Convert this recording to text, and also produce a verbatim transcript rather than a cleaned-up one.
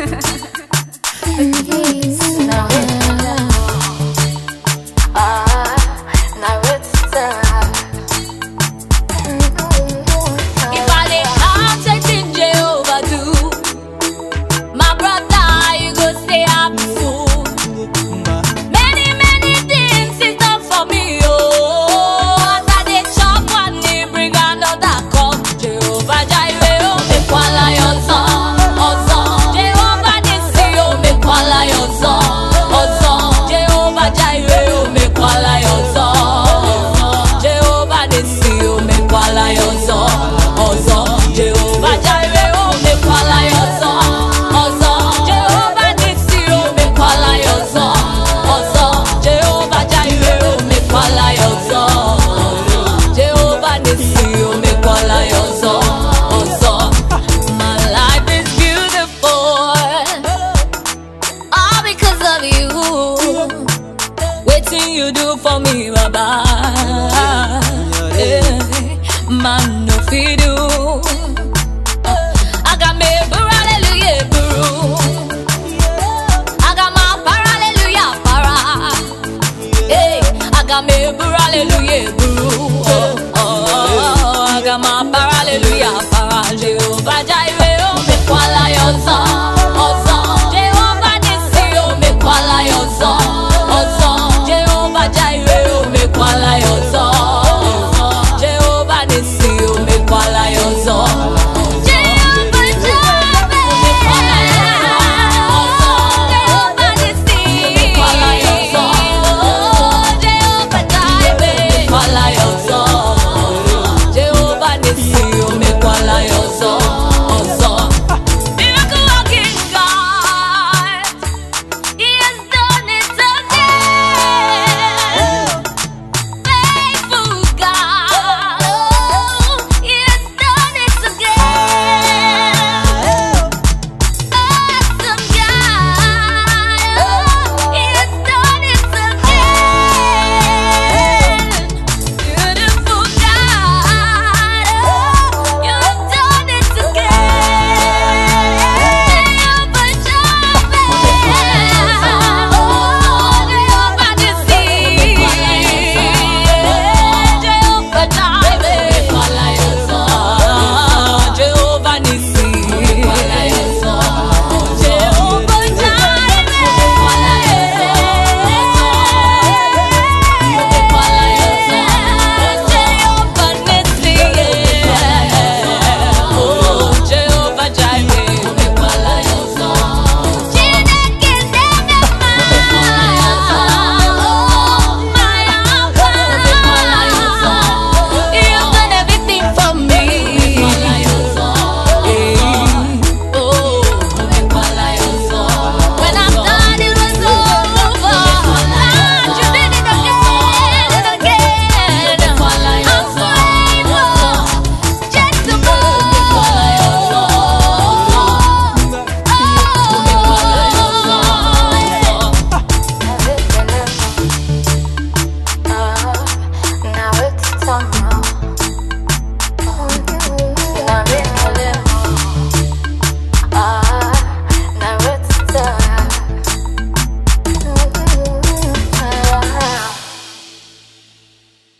You do for me, Baba. Yeah. Man, no feed you. I got me, hallelujah, bro. I got my para, hallelujah, para. Hey, I got me, hallelujah, bro. Oh, oh, I got my para, hallelujah, para. Jehovah Jireh, oh, me kwala yonsa.